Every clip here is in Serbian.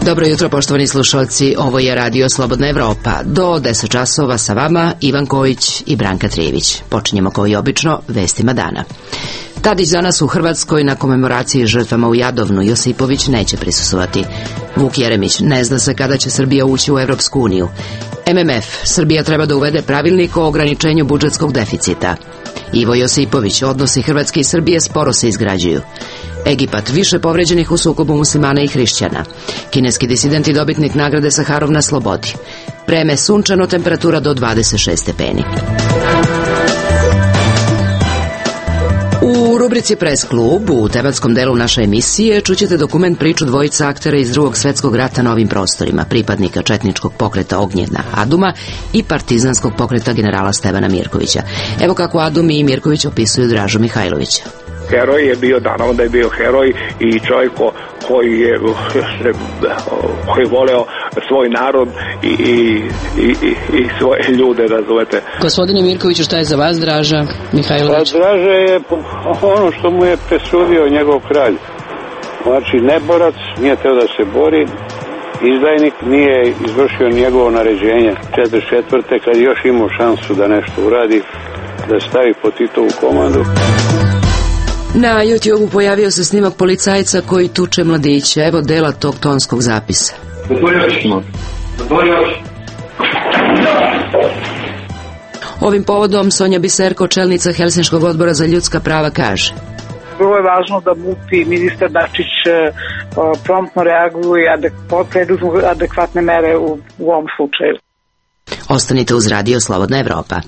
Dobro jutro, poštovani slušalci, ovo je Radio Slobodna Evropa. Do 10 časova sa vama Ivan Kojić i Branka Trijević. Počinjemo kao i obično vestima dana. Tadić danas u Hrvatskoj na komemoraciji žrtvama u Jadovnu. Josipović neće prisustvovati. Vuk Jeremić, ne zna se kada će Srbija ući u Evropsku uniju. MMF, Srbija treba da uvede pravilnik o ograničenju budžetskog deficita. Ivo Josipović, odnosi Hrvatske i Srbije sporo se izgrađuju. Egipat, više povređenih u sukobu muslimana i hrišćana. Kineski disident i dobitnik nagrade Saharov na slobodi. Vreme sunčano, temperatura do 26 stepeni. U rubrici Press Klub, u tematskom delu naše emisije, čućete dokument priču dvojica aktera iz Drugog svetskog rata na ovim prostorima, pripadnika četničkog pokreta Ognjena Aduma i partizanskog pokreta generala Stevana Mirkovića. Evo kako Adum i Mirković opisuju Dražu Mihajlovića. Heroj je bio, naravno da je bio heroj i čovjek koji je voleo svoj narod i svoje ljude, razumete. Gospodine Mirkoviću, šta je za vas Draža Mihajlović? Draža je ono što mu je presudio njegov kralj. Znači, neborac, nije teo da se bori, izdajnik, nije izvršio njegovo naređenje. 44. kad još imao šansu da nešto uradi, da stavi po Titovu komandu. Na YouTube-u pojavio se snimak policajca koji tuče mladiće. Evo dela tog tonskog zapisa. Ovim povodom Sonja Biserko, čelnica Helsinškog odbora za ljudska prava, kaže: Vrlo je važno da MUP i ministar Dačić promptno reaguju i preduzmu adekvatne mere u ovom slučaju. Ostanite uz Radio Slobodna Evropa.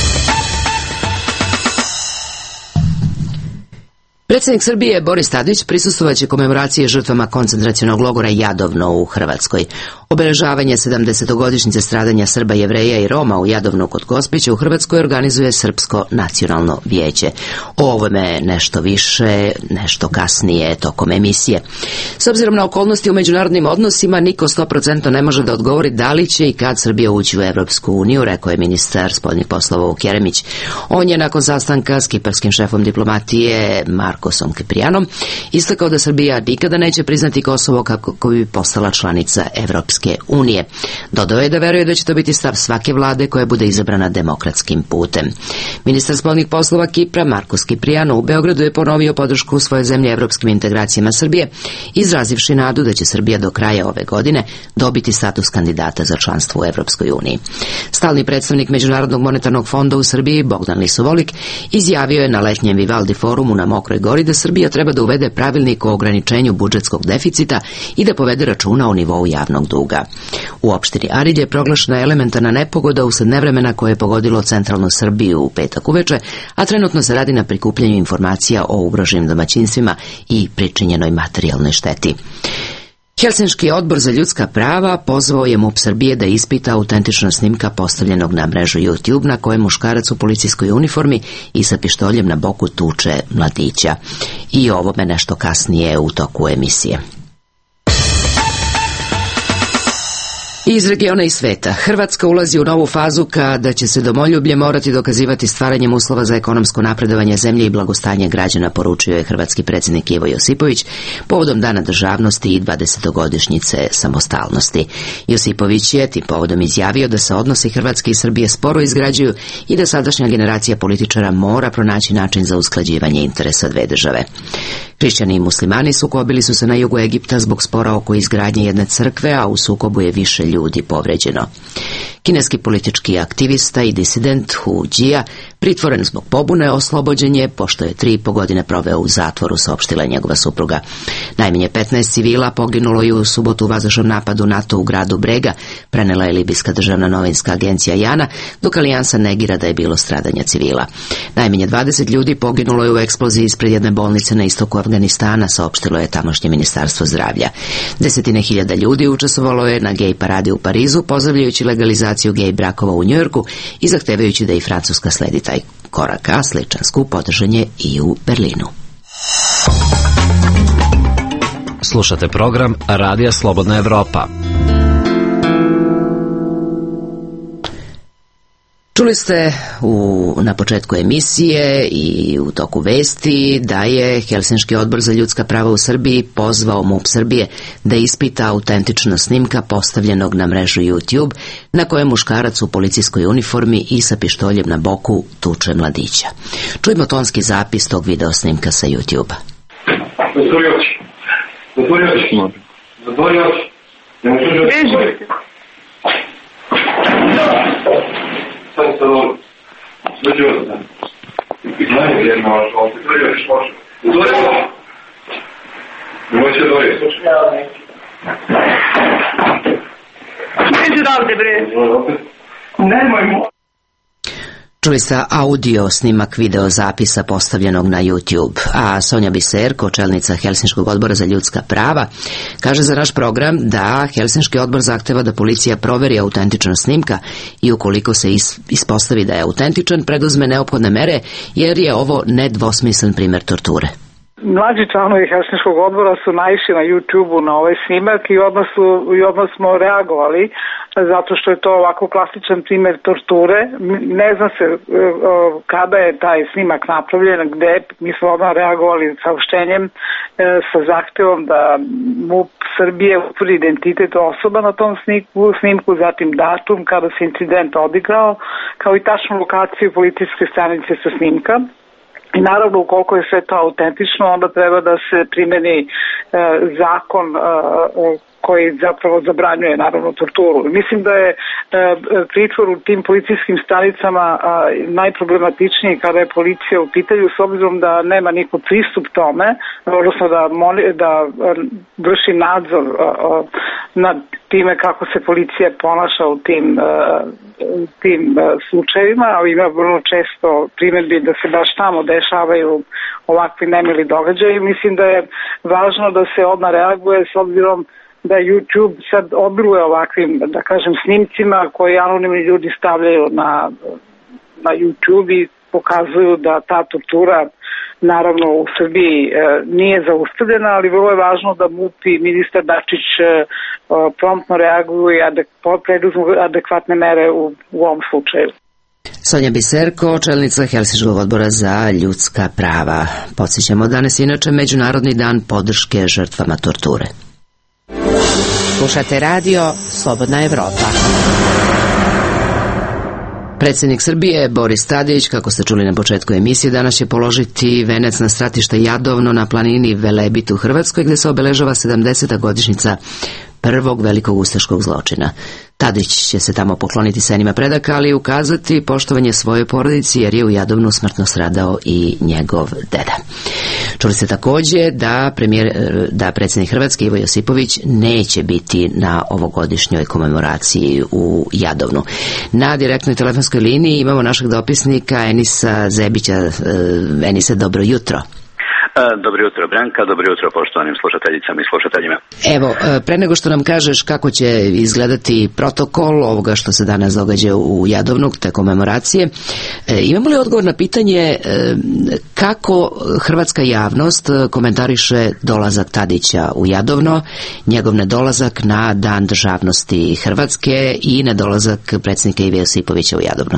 Predsjednik Srbije Boris Tadić prisustvovaće komemoracije žrtvama koncentracionog logora Jadovno u Hrvatskoj. Obeležavanje 70-godišnjice stradanja Srba, Jevreja i Roma u Jadovnu kod Gospića u Hrvatskoj organizuje Srpsko nacionalno vijeće. O ovome nešto više, nešto kasnije tokom emisije. S obzirom na okolnosti u međunarodnim odnosima, niko 100% ne može da odgovori da li će i kad Srbija ući u Evropsku uniju, rekao je ministar spoljnih poslova Vuk Jeremić. On je nakon sastanka s kiparskim šefom diplomatije Markosom Kiprijanom istakao da Srbija nikada neće priznati Kosovo kako bi postala članica Evropske unije. Dodao je da veruje da će to biti stav svake vlade koja bude izabrana demokratskim putem. Ministar spoljnih poslova Kipra Markos Kiprijan u Beogradu je ponovio podršku u svojoj zemlji evropskim integracijama Srbije, izrazivši nadu da će Srbija do kraja ove godine dobiti status kandidata za članstvo u Evropskoj uniji. Stalni predstavnik Međunarodnog monetarnog fonda u Srbiji Bogdan Lisovolik izjavio je na letnjem Vivaldi forumu na Mokroj Gori da Srbija treba da uvede pravilnik o ograničenju budžetskog deficita i da povede računa o nivou javnog duga. U opštini Arilj je proglašena elementarna nepogoda usled nevremena koje je pogodilo centralnu Srbiju u petak uveče, a trenutno se radi na prikupljanju informacija o ugroženim domaćinstvima i pričinjenoj materijalnoj šteti. Helsinški odbor za ljudska prava pozvao je MUP Srbije da ispita autentičnost snimka postavljenog na mrežu YouTube na kojem muškarac u policijskoj uniformi i sa pištoljem na boku tuče mladića. I ovome nešto kasnije u toku emisije. Iz regiona i sveta, Hrvatska ulazi u novu fazu kada će se domoljublje morati dokazivati stvaranjem uslova za ekonomsko napredovanje zemlje i blagostanje građana, poručio je hrvatski predsjednik Ivo Josipović povodom Dana državnosti i 20-godišnjice samostalnosti. Josipović je tim povodom izjavio da se odnosi Hrvatske i Srbije sporo izgrađuju i da sadašnja generacija političara mora pronaći način za usklađivanje interesa dve države. Hrišćani i muslimani sukobili su se na jugu Egipta zbog spora oko izgradnje jedne crkve, a u sukobu je više ljudi povređeno. Kineski politički aktivista i disident Hu Jia, pritvoren zbog pobune, oslobođen je pošto je 3,5 godine proveo u zatvoru, saopštila njegova supruga. Najmanje 15 civila poginulo je u subotu u vazdušnom napadu NATO u gradu Brega, prenela je libijska državna novinska agencija Jana, dok alijansa negira da je bilo stradanja civila. Najmanje 20 ljudi poginulo je u eksploziji ispred jedne bolnice na istoku Afganistana, saopštilo je tamošnje ministarstvo zdravlja. Desetine hiljada ljudi učestvovalo je na gej paradi u Parizu, pozdravljajući legalizaciju gej brakova u Njujorku i zahtevajući da i Francuska sledi taj korak, a sličan skup održan je i u Berlinu. Slušate program Radija Slobodna Evropa. Čuli ste na početku emisije i u toku vesti da je Helsinški odbor za ljudska prava u Srbiji pozvao MUP Srbije da ispita autentičnost snimka postavljenog na mrežu YouTube, na kojem muškarac u policijskoj uniformi i sa pištoljem na boku tuče mladića. Čujmo tonski zapis tog video snimka sa YouTube-a. Zatvori oči. Zatvori oči. Zatvori oči. Beži. Sad se dobro. Dođi od da. Znaju jedna vaša, ali zatvori oči. Zatvori oči. Nemoj se dori. Beži davde, bre. Nemoj mo. Čuli ste audio snimak video zapisa postavljenog na YouTube, a Sonja Biserko, čelnica Helsinškog odbora za ljudska prava, kaže za naš program da Helsinški odbor zahteva da policija proveri autentičnost snimka i ukoliko se ispostavi da je autentičan, preduzme neophodne mere, jer je ovo nedvosmislen primjer torture. Mlađi članovi Helsinškog odbora su naišli na YouTube-u na ovaj snimak i odmah smo reagovali zato što je to ovako klasičan primjer torture. Ne zna se kada je taj snimak napravljen, gde. Mi smo odmah reagovali saopštenjem sa zahtevom da MUP Srbije utvrdi identitet osoba na tom snimku, zatim datum kada se incident odigrao, kao i tačnu lokaciju policijske stanice sa snimka. I naravno, ukoliko je sve to autentično, onda treba da se primeni zakon koji zapravo zabranjuje naravno torturu. Mislim da je pritvor u tim policijskim stanicama najproblematičniji kada je policija u pitanju, s obzirom da nema niko pristup tome, odnosno da vrši nadzor nad time kako se policija ponaša u tim slučajevima, ali ima vrlo često primjedbi da se baš tamo dešavaju ovakvi nemili događaji. Mislim da je važno da se odmah reaguje, s obzirom da YouTube sad obiluje ovakvim, da kažem, snimcima koji anonimni ljudi stavljaju na YouTube i pokazuju da ta tortura naravno u Srbiji nije zaustavljena, ali vrlo je važno da MUP i ministar Dačić promptno reaguju i preduzmu adekvatne mere u ovom slučaju. Sonja Biserko, čelnica Helsinškog odbora za ljudska prava. Podsjećamo, danas inače Međunarodni dan podrške žrtvama torture. Slušate radio Slobodna Evropa. Predsjednik Srbije Boris Tadić, kako ste čuli na početku emisije, danas će položiti venac na stratište Jadovno na planini Velebit u Hrvatskoj, gdje se obeležava 70. godišnjica prvog velikog ustaškog zločina. Tadić će se tamo pokloniti senima predaka, ali i ukazati poštovanje svojoj porodici, jer je u Jadovnu smrtno stradao i njegov deda. Čuli ste također da predsjednik Hrvatske Ivo Josipović neće biti na ovogodišnjoj komemoraciji u Jadovnu. Na direktnoj telefonskoj liniji imamo našeg dopisnika Enisa Zebića. Enise, dobro jutro. Dobro jutro, Branka, dobro jutro poštovanim slušateljicama i slušateljima. Evo, pre nego što nam kažeš kako će izgledati protokol ovoga što se danas događa u Jadovnu, te komemoracije, imamo li odgovor na pitanje kako hrvatska javnost komentariše dolazak Tadića u Jadovno, njegov nedolazak na Dan državnosti Hrvatske i nedolazak predsjednika Ive Josipovića u Jadovno?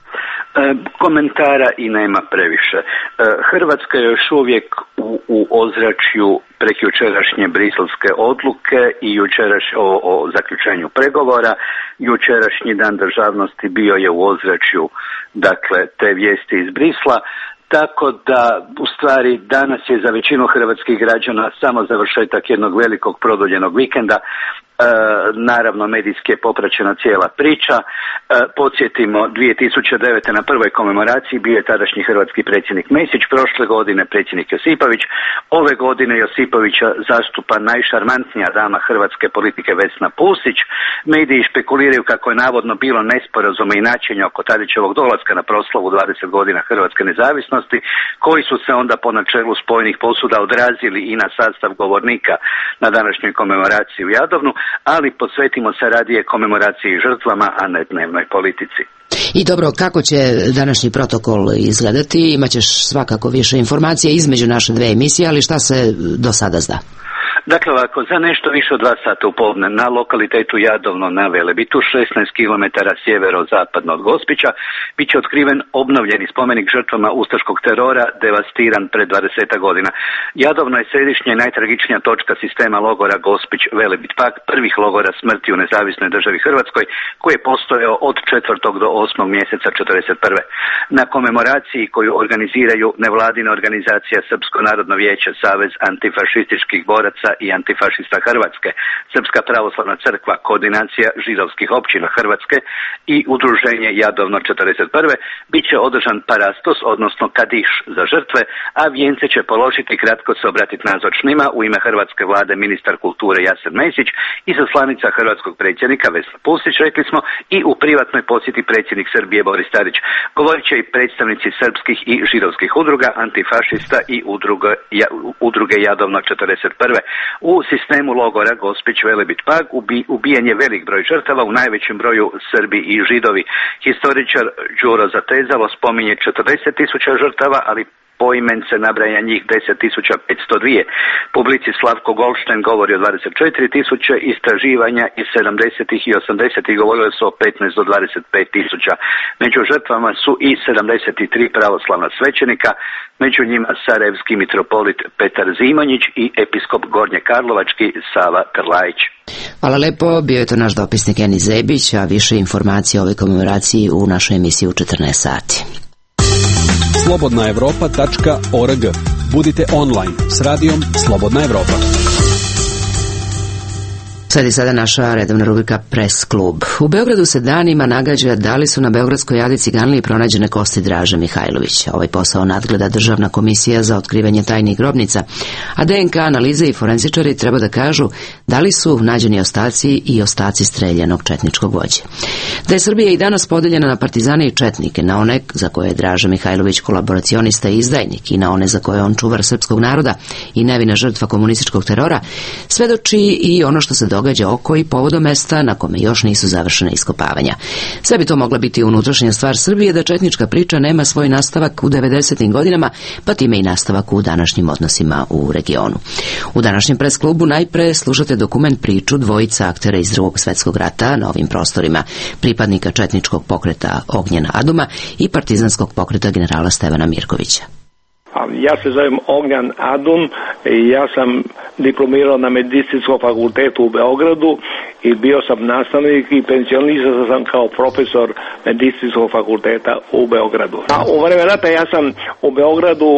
Komentara i nema previše. Hrvatska je još uvijek u ozračju prekjučerašnje briselske odluke i o zaključenju pregovora. Jučerašnji Dan državnosti bio je u ozračju, dakle, te vijesti iz Brisla. Tako da, u stvari, danas je za većinu hrvatskih građana samo završetak jednog velikog produljenog vikenda. Naravno, medijski je popraćena cijela priča. Podsjetimo, 2009. na prvoj komemoraciji bio je tadašnji hrvatski predsjednik Mesić, prošle godine predsjednik Josipović. Ove godine Josipovića zastupa najšarmantnija dama hrvatske politike Vesna Pusić. Mediji špekuliraju kako je navodno bilo nesporazuma i načinja oko Tadićevog dolaska na proslavu 20 godina hrvatske nezavisnosti, koji su se onda po načelu spojenih posuda odrazili i na sastav govornika na današnjoj komemoraciji u Jadovnu, ali posvetimo se radije komemoraciji žrtvama, a ne dnevnoj politici. I dobro, kako će današnji protokol izgledati? Imaćeš svakako više informacija između naše dve emisije, ali šta se do sada zna? Dakle, ovako, za nešto više od 2 sata u podne na lokalitetu Jadovno na Velebitu, 16 km sjevero-zapadno od Gospića, bit će otkriven obnovljeni spomenik žrtvama ustaškog terora, devastiran pred 20 godina. Jadovno je središnja i najtragičnija točka sistema logora Gospić-Velebit, pak prvih logora smrti u nezavisnoj državi Hrvatskoj, koji je postojao od 4. do 8. mjeseca 1941. Na komemoraciji koju organiziraju nevladina organizacija Srpsko narodno vijeće, Savez antifašističkih boraca i antifašista Hrvatske, Srpska pravoslavna crkva, Koordinacija židovskih općina Hrvatske i Udruženje Jadovno 1941. bit će održan parastos, odnosno kadiš za žrtve, a vijence će položiti, kratko se obratiti nazočnima, u ime hrvatske vlade ministar kulture Jasen Mesić, izaslanica hrvatskog predsjednika Vesna Pusić, rekli smo, i u privatnoj posjeti predsjednik Srbije Boris Tadić. Govorit će i predstavnici srpskih i židovskih udruga, antifašista i udruge Jadovno 1941. U sistemu logora Gospić-Velebit Pag ubijen je velik broj žrtava, u najvećem broju Srbi i Židovi. Historičar Đuro Zatezalo spominje 40.000 žrtava, ali poimence nabraja njih 10.502. Publici Slavko Goldstein govori o 24.000, istraživanja iz 70. i 80. govorile su o 15 do 25.000. Među žrtvama su i 73 pravoslavna svećenika, među njima sarajevski mitropolit Petar Zimonjić i episkop Gornje Karlovački Sava Krlajić. Hvala lepo, bio je to naš dopisnik Eni Zebić, a više informacija o ovoj komemoraciji u našoj emisiji u 14 sati. Slobodnaevropa.org. Budite online s radijom Slobodna Evropa. Sledi sada naša redovna rubrika Press klub. U Beogradu se danima nagađa da li su na Beogradskoj Adi Ciganliji pronađene kosti Draže Mihajlovića. Ovaj posao nadgleda Državna komisija za otkrivanje tajnih grobnica, a DNK analize i forenzičari treba da kažu da li su nađeni ostaci i ostaci streljanog četničkog vođe. Da je Srbija i danas podeljena na partizane i četnike, na one za koje je Draža Mihajlović kolaboracionista i izdajnik i na one za koje je on čuvar srpskog naroda i nevina žrtva komunističkog terora, svedoči i ono što se događa oko i povodom mesta na kome još nisu završene iskopavanja. Sve bi to mogla biti unutrašnja stvar Srbije da četnička priča nema svoj nastavak u 90. godinama, pa time i nastavak u današnjim odnosima u regionu. U današnjem pres klubu najpre slušate dokument priču dvojica aktera iz Drugog svjetskog rata na ovim prostorima, pripadnika četničkog pokreta Ognjena Aduma i partizanskog pokreta generala Stevana Mirkovića. Ja se zovem Ognjan Adum i ja sam diplomirao na Medicinskom fakultetu u Beogradu i bio sam nastavnik i pensionirao sam kao profesor Medicinskog fakulteta u Beogradu. A u vreme rata ja sam u Beogradu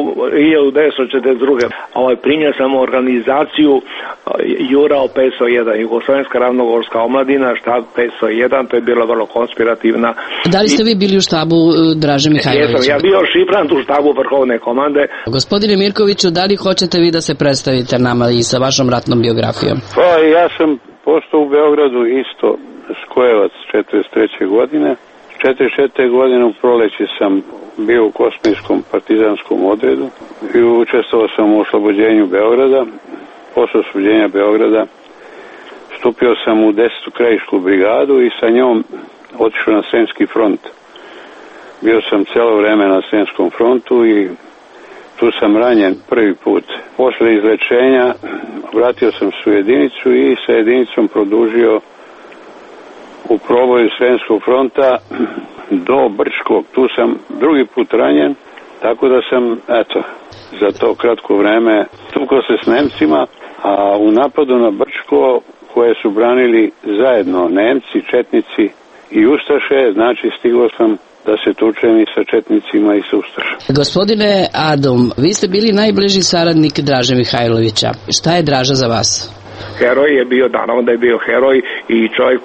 1942. Primio sam organizaciju Jurao 501, Jugoslovenska ravnogorska omladina, štab 501, to je bila vrlo konspirativna. Da li ste vi bili u štabu Draže Mihajlovića? Ja bio šifrant u štabu vrhovne komande. Gospodine Mirkoviću, da li hoćete vi da se predstavite nama i sa vašom ratnom biografijom? Pa ja sam postao u Beogradu isto skojevac 43. godine. 44. godine u proleće sam bio u kosmijskom partizanskom odredu i učestvovao sam u oslobođenju Beograda. Posle oslobođenja Beograda stupio sam u 10. krajišku brigadu i sa njom otišao na Sremski front. Bio sam cijelo vreme na Sremskom frontu i tu sam ranjen prvi put. Posle izlečenja vratio sam se u jedinicu i sa jedinicom produžio u proboju Sremskog fronta do Brčkog. Tu sam drugi put ranjen, tako da sam, za to kratko vreme tukao se s Nemcima, a u napadu na Brčko koje su branili zajedno Nemci, četnici i ustaše, znači stigao sam da se tučem i sa četnicima i sa ustašama. Gospodine Adom, vi ste bili najbliži saradnik Draže Mihajlovića. Šta je Draža za vas? Heroj je bio, naravno da je bio heroj i čovjek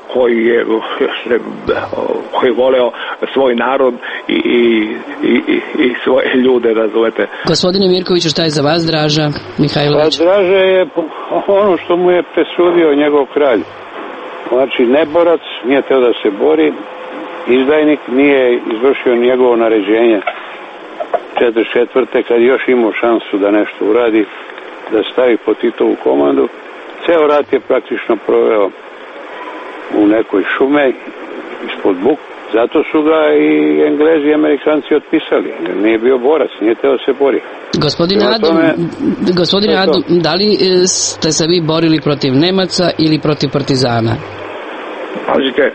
koji je voleo svoj narod i svoje ljude, razumete. Gospodine Mirkoviću, šta je za vas Draža Mihajlović? Pa Draža je ono što mu je presudio njegov kralj. Znači, neborac, nije teo da se bori, izdajnik, nije izvršio njegovo naređenje 44. kad je još imao šansu da nešto uradi, da stavi pod Titovu komandu. Ceo rat je praktično proveo u nekoj šume ispod Zato su ga i Englezi i Amerikanci otpisali. Nije bio borac, nije teo se bori. Gospodine Adum, da li ste se vi borili protiv Nemaca ili protiv partizana? Pazite,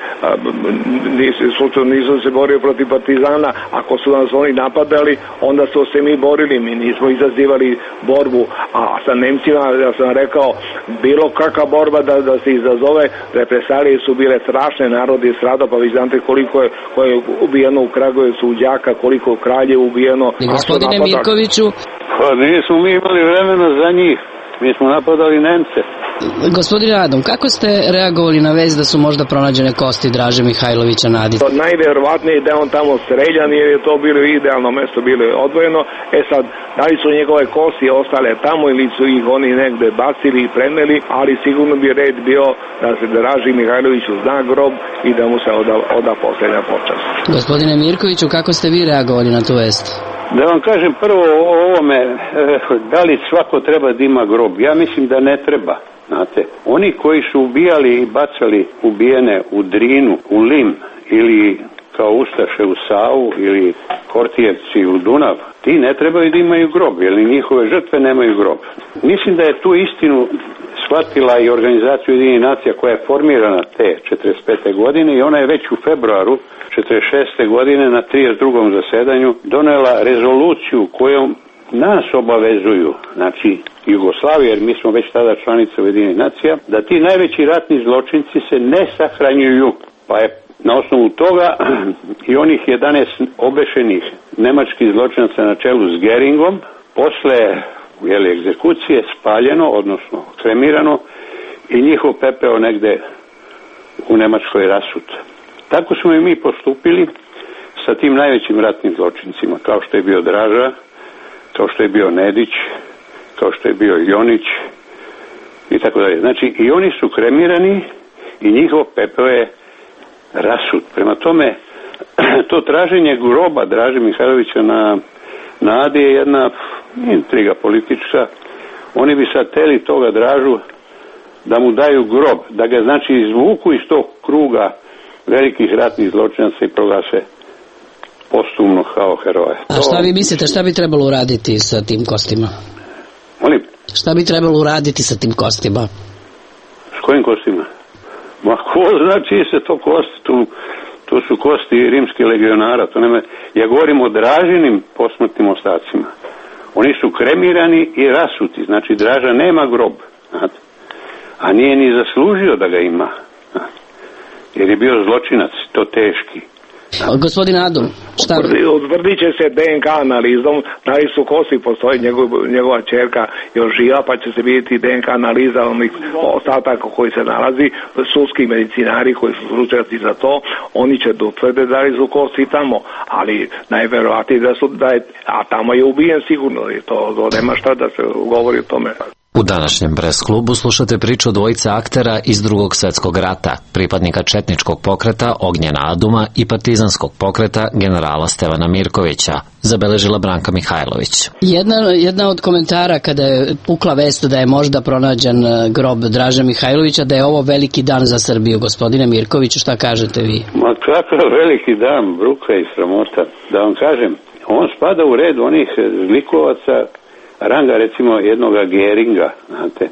nisam se borio protiv partizana. Ako su nas oni napadali, onda su se mi borili. Mi nismo izazivali borbu. A sa Nemcima, ja sam rekao, bilo kakva borba da se izazove, represalije su bile strašne, narod je stradao, pa vi znate koliko je ubijeno u Kragujevcu u đaka, koliko kralje ubijeno. Gospodine Mirkoviću... Pa nismo mi imali vremena za njih. Mi smo napadali Nemce. Gospodine Adom, kako ste reagovali na vest da su možda pronađene kosti Draže Mihajlovića Nadića? Najvjerovatnije je da on tamo streljan, jer je to bilo idealno mesto, bilo je odvojeno. Sad, da li su njegove kosti ostale tamo ili su ih oni negde bacili i preneli, ali sigurno bi red bio da se Draži Mihajloviću zna grob i da mu se oda posljednja počast. Gospodine Mirkoviću, kako ste vi reagovali na tu vest? Da vam kažem prvo o ovome, da li svako treba da ima grob? Ja mislim da ne treba. Znate, oni koji su ubijali i bacali ubijene u Drinu, u Lim ili kao ustaše u Savu ili Kortijevci u Dunav, ti ne trebaju da imaju grob, jer njihove žrtve nemaju grob. Mislim da je tu istinu shvatila i organizacija Ujedinjenih nacija koja je formirana te 45. godine i ona je već u februaru 46. godine na 32. zasedanju donela rezoluciju kojom nas obavezuju, znači Jugoslavije, jer mi smo već tada članica Ujedinjenih nacija, da ti najveći ratni zločinci se ne sahranjuju. Pa je na osnovu toga i onih 11 obešenih nemačkih zločinaca na čelu s Geringom posle egzekucije spaljeno, odnosno kremirano i njihov pepeo negde u Nemačkoj rasut. Tako smo i mi postupili sa tim najvećim ratnim zločincima, kao što je bio Draža, kao što je bio Nedić, kao što je bio Jonić i tako dalje. Znači i oni su kremirani i njihov pepeo je rasut. Prema tome, to traženje groba Draže Mihajlovića na Adi je jedna intriga politička. Oni bi sad teli toga Dražu da mu daju grob, da ga znači izvuku iz tog kruga velikih ratnih zločinaca i proglase postumno kao heroje. A šta vi mislite, šta bi trebalo uraditi sa tim kostima? Molim? Šta bi trebalo uraditi sa tim kostima? S kojim kostima? Ma ko znači se to kosti, to su kosti rimskih legionara, to nema. Ja govorim o Dražinim posmrtnim ostacima. Oni su kremirani i rasuti, znači Draža nema grob, znate? A nije ni zaslužio da ga ima, znate? Jer je bio zločinac, to teški. Gospodin Adom, šta? Utvrdit će se DNK analizom, da li su kosti, postoji njegova ćerka još živa, pa će se vidjeti DNK analiza onih ostataka koji se nalazi, sudski medicinari koji su stručnjaci za to, oni će utvrde da li su kosti tamo, ali najverovatnije a tamo je ubijen sigurno, i to nema šta da se govori o tome. U današnjem Press klubu slušate priču o dvojice aktera iz Drugog svjetskog rata, pripadnika četničkog pokreta Ognjena Aduma i partizanskog pokreta generala Stevana Mirkovića, zabeležila Branka Mihajlović. Jedna od komentara kada je pukla vest da je možda pronađen grob Draže Mihajlovića, da je ovo veliki dan za Srbiju. Gospodine Mirkoviću, šta kažete vi? Ma kakav veliki dan, bruka i sramota. Da vam kažem, on spada u red onih zlikovaca ranga recimo jednoga Geringa, znate,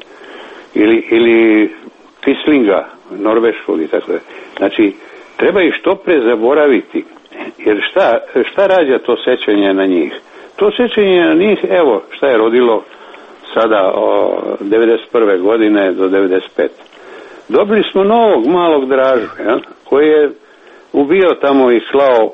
ili Quislinga, norveškog i tako da. Znači, treba ih što pre zaboraviti, jer šta rađa to sećanje na njih? To sećanje na njih, evo, šta je rodilo sada 91. godine do 95. Dobili smo novog malog Dražu, ja, koji je ubio tamo i slao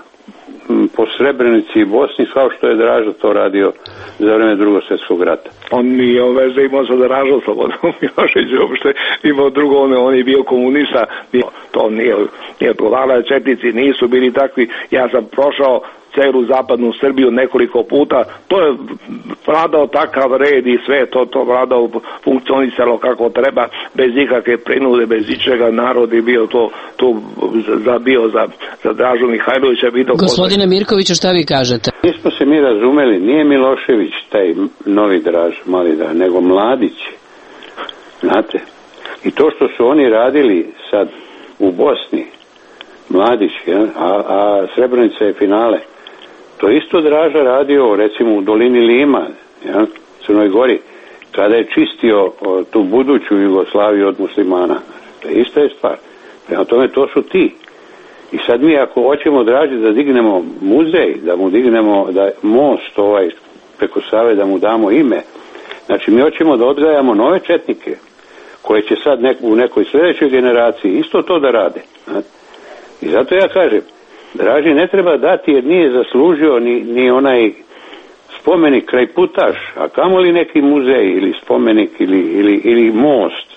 po Srebrenici i Bosni, kao što je Draža to radio za vreme Drugog svjetskog rata. On nije veze imao sa Dražom Slobodom Miloševićem, uopšte imao drugo, on je bio komunista, to nije odgovaralo, četnici nisu bili takvi. Ja sam prošao celu zapadnu Srbiju nekoliko puta, to je vladao takav red i sve, to vladao, funkcionisalo kako treba, bez ikakve prinude, bez ičega, narod je bio to zabio za Dražu Mihajlovića. Gospodine Mirkoviću, šta vi kažete? Nismo se mi razumeli, nije Milošević taj novi Draž, mali Draž, nego Mladić, znate, i to što su oni radili sad u Bosni, Mladić, a Srebrenica je finale. To isto Draža radio, recimo, u dolini Lima, Crnoj Gori, kada je čistio tu buduću Jugoslaviju od muslimana. To je ista je stvar. Prema tome, to su ti. I sad mi, ako hoćemo Draži da dignemo muzej, da mu dignemo most preko Save, da mu damo ime, znači mi hoćemo da odgajamo nove četnike, koje će sad u nekoj sljedećoj generaciji isto to da rade. I zato ja kažem, Draži ne treba dati jer nije zaslužio ni onaj spomenik kraj Putaš, a kamoli neki muzej ili spomenik ili most.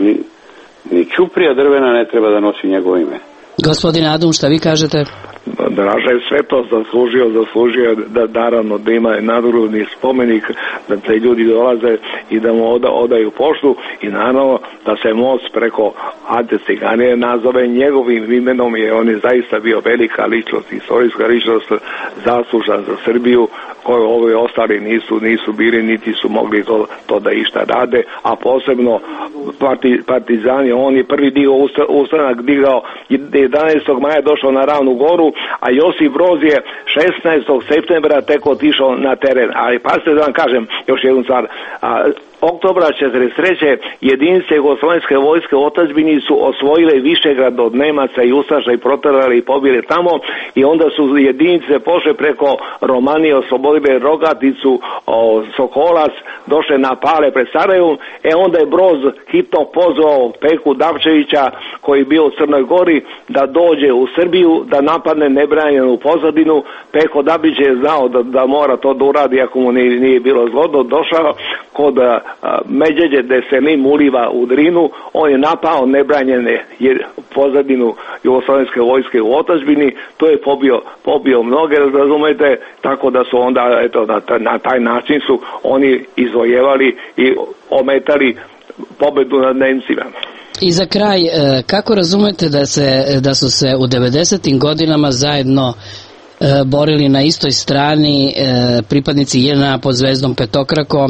Ni ćuprija drvena ne treba da nosi njegovo ime. Gospodine Adum, šta vi kažete? Draža je sve to zaslužio da naravno da ima nadgrobni spomenik, da te ljudi dolaze i da mu odaju poštu i naravno da se most preko Ante Ciganije nazove njegovim imenom, jer on je zaista bio velika ličnost, istorijska ličnost, zaslužan za Srbiju, koje ovi ostali nisu bili niti su mogli to da išta rade, a posebno partizani. On je prvi dio ustanak digao 11. maja došao na Ravnu Goru, a Josip Broz je 16. septembra tek otišao na teren. Ali pazite da vam kažem još jednu stvar. Oktobra 1943. jedinice Jugoslovenske vojske u otadžbini su osvojile Višegrad od Nemaca i Ustaša i proterali i pobili tamo, i onda su jedinice pošle preko Romanije, oslobodile Rogaticu, Sokolac, došle na Pale pred Sarajevom. Onda je Broz hitno pozvao Peku Dapčevića, koji je bio u Crnoj Gori, da dođe u Srbiju, da napadne nebranjenu pozadinu. Peko Dabić je znao da mora to da uradi, ako mu nije bilo zgodno. Došao kod Međeđe, gde se Lim uliva u Drinu, on je napao nebranjene pozadinu Jugoslovenske vojske u otadžbini. To je pobio mnoge, razumete, tako da su onda, na taj način su oni izvojevali i ometali pobedu nad Nemcima. I za kraj, kako razumete da su se u 90. godinama zajedno borili na istoj strani pripadnici JNA pod zvezdom petokrakom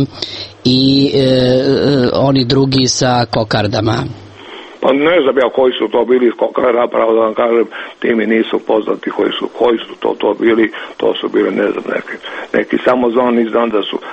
i oni drugi sa kokardama? Pa ne znam ja koji su to bili kokara, pravo da vam kažem, ti mi nisu poznati koji su to bili. To su bili, ne znam, neki samozvani, znam da su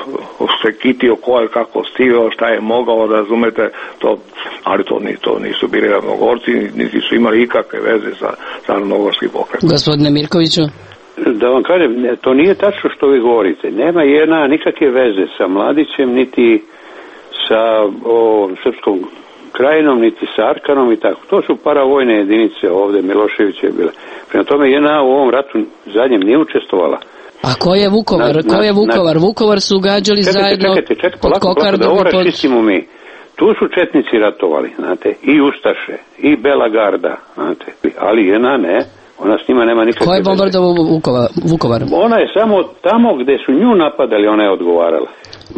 se kitio ko je kako stigao, šta je mogao, razumete, ali to nisu bili ravnogorci, niti su imali ikakve veze sa ravnogorskim pokretom. Gospodine Mirkoviću? Da vam kažem, to nije tačno što vi govorite. Nema jedna nikakve veze sa Mladićem, niti sa Srpskom Krajinom, niti sa Arkanom i tako. To su paravojne jedinice ovde, Milošević je bila. Prema tome JNA u ovom ratu zadnjem nije učestvovala. A ko je Vukovar? Vukovar su gađali zajedno pod kokardom. Da ovo raščistimo mi. Tu su četnici ratovali, znate, i Ustaše, i Bela garda, znate, ali JNA ne. Ona s njima nema nikakve veze. Ko je bombardovao Vukovar? Ona je samo tamo gde su nju napadali, ona je odgovarala.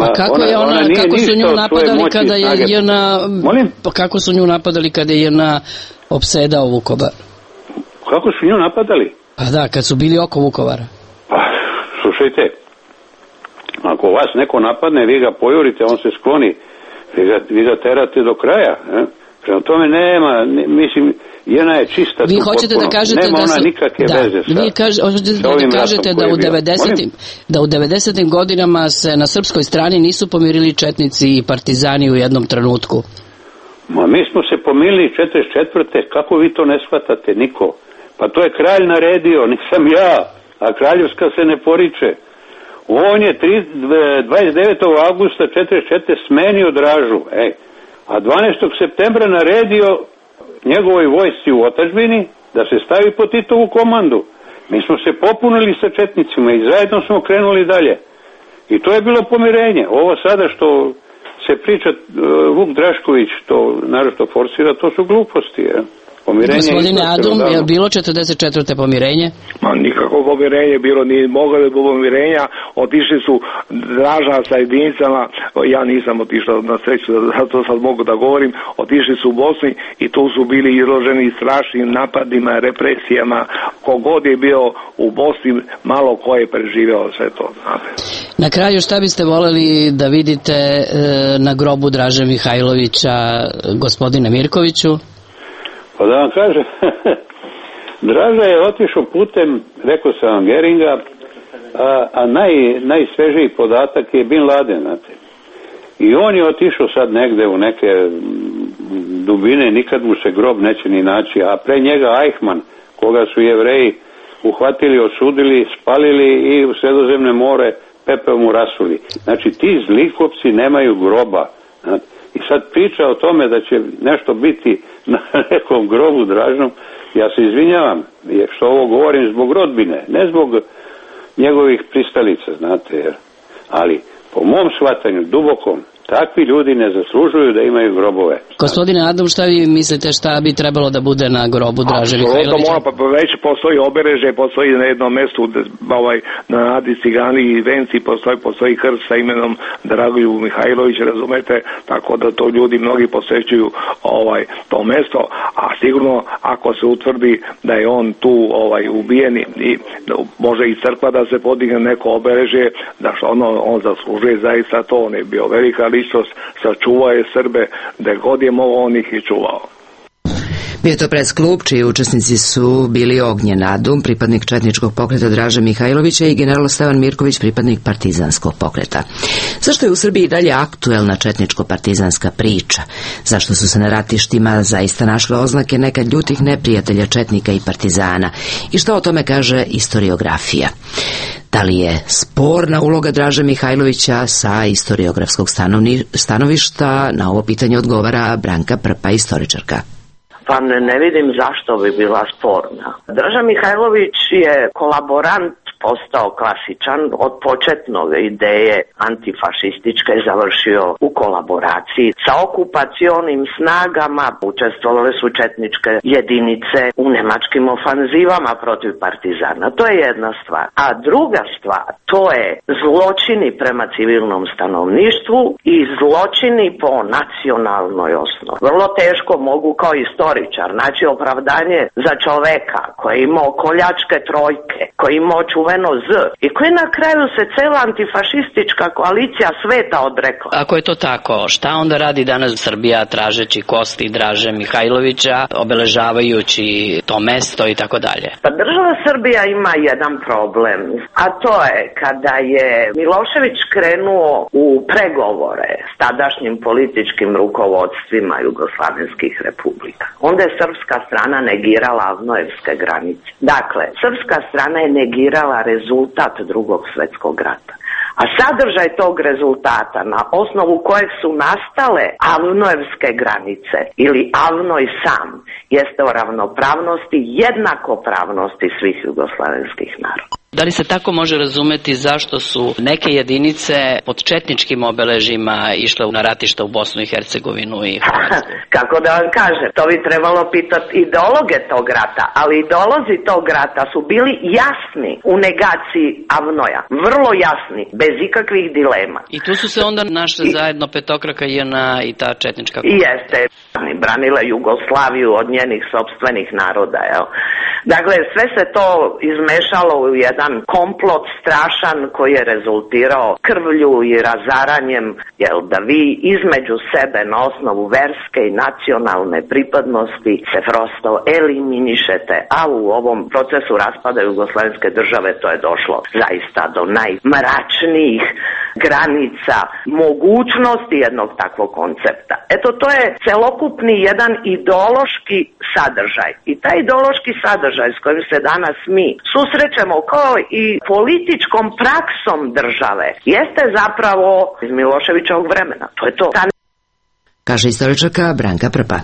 Kako su nju napadali kada je JNA... Pa kako su nju napadali kada je JNA opsedao Vukovar? Kako su nju napadali? Pa da, kad su bili oko Vukovara. Pa, slušajte, ako vas neko napadne, vi ga pojurite, on se skloni, vi ga terate do kraja. Prema tome nema, mislim, JNA je čista. Vi hoćete da kažete nema ona nikakve veze sa ovim ratom koji je bio. Da u 90. godinama se na srpskoj strani nisu pomirili četnici i partizani u jednom trenutku? Ma mi smo se pomirili 44. Kako vi to ne shvatate, niko? Pa to je kralj naredio, nisam ja, a kraljevska se ne poriče. On je 29. augusta 44. smenio Dražu, a 12. septembra naredio njegovoj vojsci u otadžbini da se stavi pod Titovu komandu. Mi smo se popunili sa četnicima i zajedno smo krenuli dalje. I to je bilo pomirenje. Ovo sada što se priča Vuk Drašković, to naravno forsira, to su gluposti. Gospodine Adum, je bilo 44. pomirenje? Ma nikako pomirenje bilo, nije moglo da bilo pomirenja. Otišli su Draža sa jedinicama, ja nisam otišao na sreću, zato sad mogu da govorim, otišli su u Bosni i tu su bili izloženi strašnim napadima, represijama. Kogod je bio u Bosni, malo ko je preživeo sve to, znate. Na kraju, šta biste voleli da vidite na grobu Draže Mihajlovića, gospodine Mirkoviću? Pa da vam kažem, Draža je otišao putem, rekao sam vam, Geringa, a najsvežiji podatak je Bin Laden, znate. I on je otišao sad negde u neke dubine, nikad mu se grob neće ni naći, a pre njega Eichmann, koga su Jevreji uhvatili, osudili, spalili i u Sredozemne more pepeo mu rasuli. Znači, ti zlikovci nemaju groba. Znate. I sad priča o tome da će nešto biti na nekom grobu Dražnom, ja se izvinjavam, što ovo govorim zbog rodbine, ne zbog njegovih pristalica, znate, ali po mom shvatanju, dubokom, takvi ljudi ne zaslužuju da imaju grobove. Gospodine Adam, šta vi mislite šta bi trebalo da bude na grobu Draže Mihajlovića? Već postoji obeležje, postoji na jednom mjestu na Nadi Cigani i Venci postoji krst sa imenom Dragoljub Mihajlović, razumete, tako da to ljudi mnogi posećuju to mjesto, a sigurno ako se utvrdi da je on tu ubijen i može i crkva da se podigne neko obeležje, da što on zaslužuje zaista to, on je bio velika ličnost, sačuvao je Srbe, da god je mogao on ih i čuvao. Bio je to pres klub, čiji učesnici su bili Ognjen Adum, pripadnik četničkog pokreta Draže Mihajlovića, i general Stevan Mirković, pripadnik partizanskog pokreta. Zašto je u Srbiji dalje aktuelna četničko-partizanska priča? Zašto su se na ratištima zaista našle oznake nekad ljutih neprijatelja četnika i partizana? I što o tome kaže istoriografija? Da li je sporna uloga Draže Mihajlovića sa istoriografskog stanovišta? Na ovo pitanje odgovara Branka Prpa, istoričarka. Pa ne vidim zašto bi bila sporna. Draža Mihajlović je kolaborant postao klasičan, od početnog ideje antifašističke završio u kolaboraciji sa okupacionim snagama, učestvovale su četničke jedinice u nemačkim ofanzivama protiv partizana. To je jedna stvar. A druga stvar, to je zločini prema civilnom stanovništvu i zločini po nacionalnoj osnovi. Vrlo teško mogu kao istoričar naći opravdanje za čoveka koji je imao koljačke trojke, koji je imao čuveno Z i koji na kraju se cela antifašistička koalicija sveta odrekla. Ako je to tako, šta onda radi danas Srbija tražeći kosti Draže Mihajlovića, obeležavajući to mesto i tako dalje? Pa država Srbija ima jedan problem, a to je kada je Milošević krenuo u pregovore s tadašnjim političkim rukovodstvima jugoslavenskih republika. Onda je srpska strana negirala Avnojevske granice. Dakle, srpska strana je negirala rezultat Drugog svjetskog rata. A sadržaj tog rezultata, na osnovu kojeg su nastale Avnojevske granice ili Avnoj sam, jeste o ravnopravnosti, jednakopravnosti svih jugoslavenskih naroda. Da li se tako može razumeti zašto su neke jedinice pod četničkim obeležima išle na ratišta u Bosnu i Hercegovinu i Hrvatsku? Kako da vam kažem, to bi trebalo pitati ideologe tog rata, ali ideolozi tog rata su bili jasni u negaciji Avnoja, vrlo jasni, bez ikakvih dilema. I tu su se onda našle zajedno petokraka JNA i ta četnička i jeste, branile Jugoslaviju od njenih sopstvenih naroda, jel? Dakle, sve se to izmešalo u jedan komplot strašan koji je rezultirao krvlju i razaranjem, jel, da vi između sebe na osnovu verske i nacionalne pripadnosti se prosto eliminišete, a u ovom procesu raspada jugoslavenske države to je došlo zaista do najmračnijih granica mogućnosti jednog takvog koncepta. Eto, to je celokupni jedan ideološki sadržaj i taj ideološki sadržaj s kojim se danas mi susrećemo kao i političkom praksom države jeste zapravo iz Miloševićevog vremena. To je to. Kaže istoričarka Branka Prpa.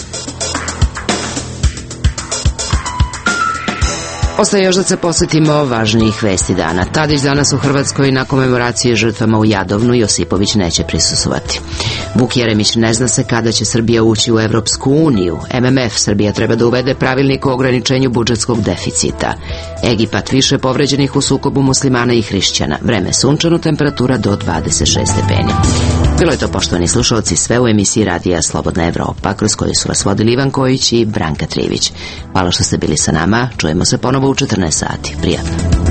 Ostaje još da se posvetimo važnijih vesti dana. Tadić danas u Hrvatskoj na komemoraciji žrtvama u Jadovnu, Josipović neće prisustvovati. Vuk Jeremić ne zna se kada će Srbija ući u Evropsku uniju. MMF, Srbija treba da uvede pravilnik o ograničenju budžetskog deficita. Egipat, više povređenih u sukobu muslimana i hrišćana. Vreme sunčano, temperatura do 26 stepeni. Bilo je to, poštovani slušalci, sve u emisiji Radija Slobodna Evropa, kroz koju su vas vodili Ivan Kojić i Branka Trivić. Hvala što ste bili sa nama, čujemo se ponovo u 14 sati. Prijatno.